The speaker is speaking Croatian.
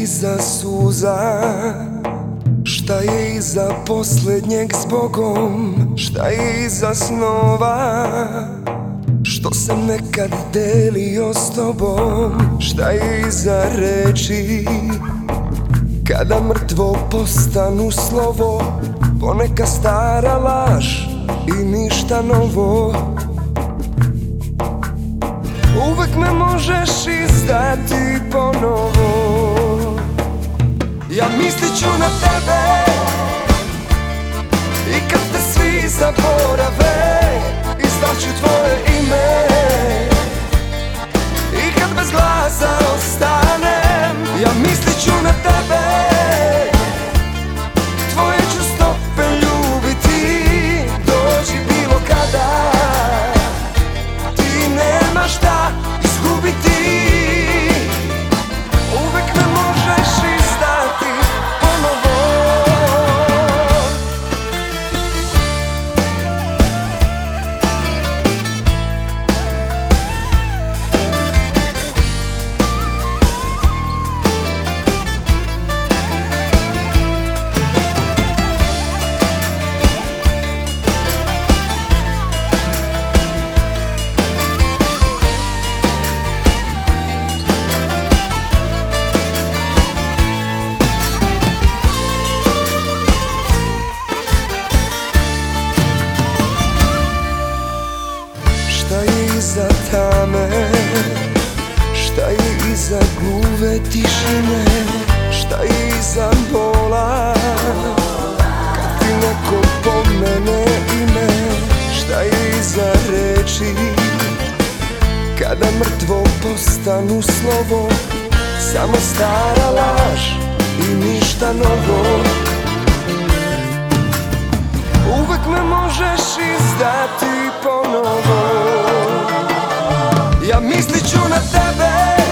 iza suza? Šta je iza posljednjeg s Bogom? Šta je iza snova što sam nekad delio s tobom? Šta je iza reči kada mrtvo postanu slovo? Poneka stara laž i ništa novo. Uvek me možeš izdati ponovo. Ja mislit ću na tebe i kad te svi zaborave, izdaću tvoje ime. I kad bez glasa ostanem, ja mislit ću na tebe. Tvoje ću stope ljubiti, dođi bilo kada. Ti nemaš šta izgubiti. Uvek me možeš izdati ponovo. Šta je iza tame? Šta je iza gluve tišine? Šta je iza bola kad ti neko pomene ime? Šta je iza reči kada mrtvo postanu slovo? Samo stara laž i ništa novo. Uvek me možeš izdati ponovo. Ja mislit ću na tebe